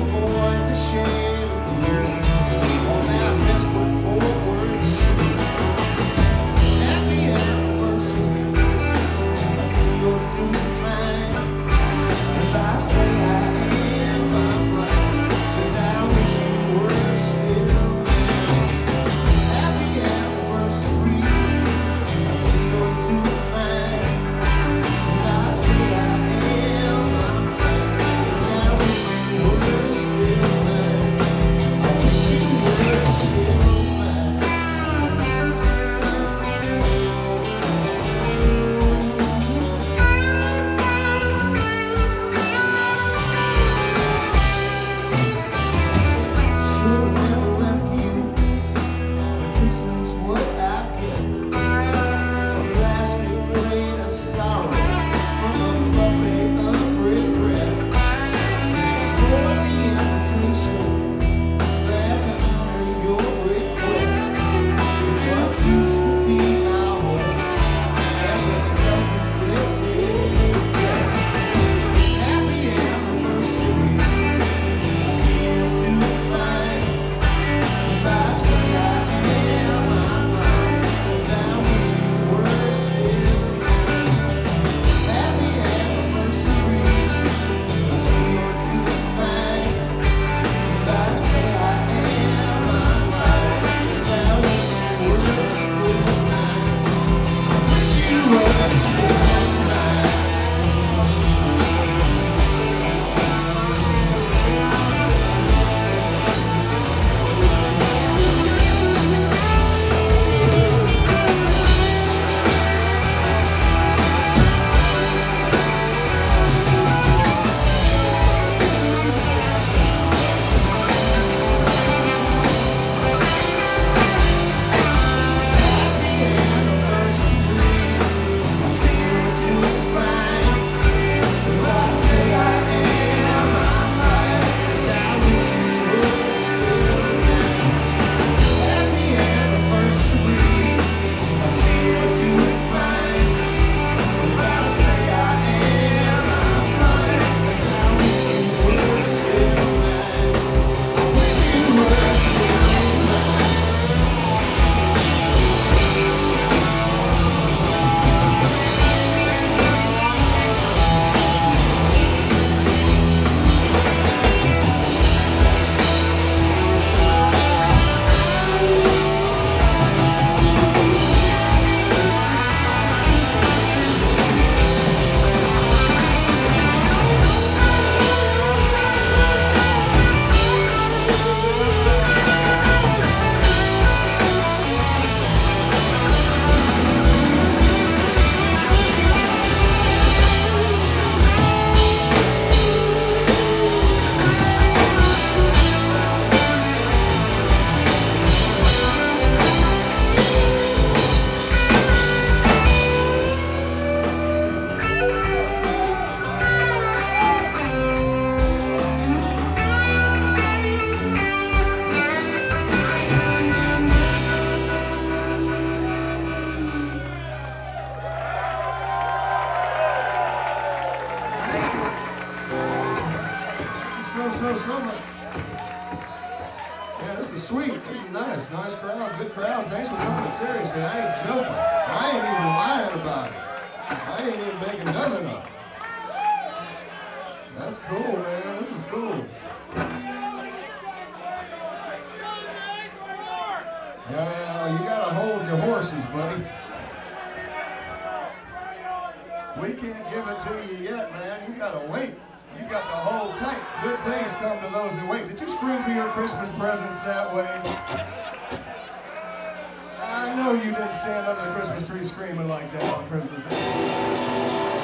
avoid the shade of blue on that best foot forward shoe. Happy anniversary, I see you're doing fine. If I say I am, I'm lying, 'cause I wish you were still mine. Happy anniversary, I see you're doing fine. If I say I am, I'm lying, 'cause I wish you were still mine. I wish you were still mine. Should've never left you, but this is what I get. A plastic plate of sorrow from a buffet of regret. Thanks for the invitation, glad to honor your request. In what used to be my home, as a self-inflicted guess. Happy anniversary, I see you're doing fine. If I say I am, I'm lying, 'cause I wish you were still mine. Happy anniversary, I see you're doing fine. If I say I am, I'm lying, 'cause I wish you were still mine. I wish you were still mine. Happy anniversary, I see you're doing fine. If I say I am, I'm lying, 'cause I wish you were still mine. Happy anniversary, I see you're doing fine. If I say I am, I'm lying, 'cause I wish you were still mine. I wish you were still mine. Thank you. Thank you so much. Yeah, this is sweet. This is nice. Nice crowd. Good crowd. Thanks for coming. Seriously, I ain't joking. I ain't even lying about it. I ain't even making nothing up. That's cool, man. This is cool. Yeah, you gotta hold your horses, buddy. We can't give it to you yet, man. You gotta wait. You got to hold tight. Good things come to those who wait. Did you scream for your Christmas presents that way? I know you didn't stand under the Christmas tree screaming like that on Christmas Eve.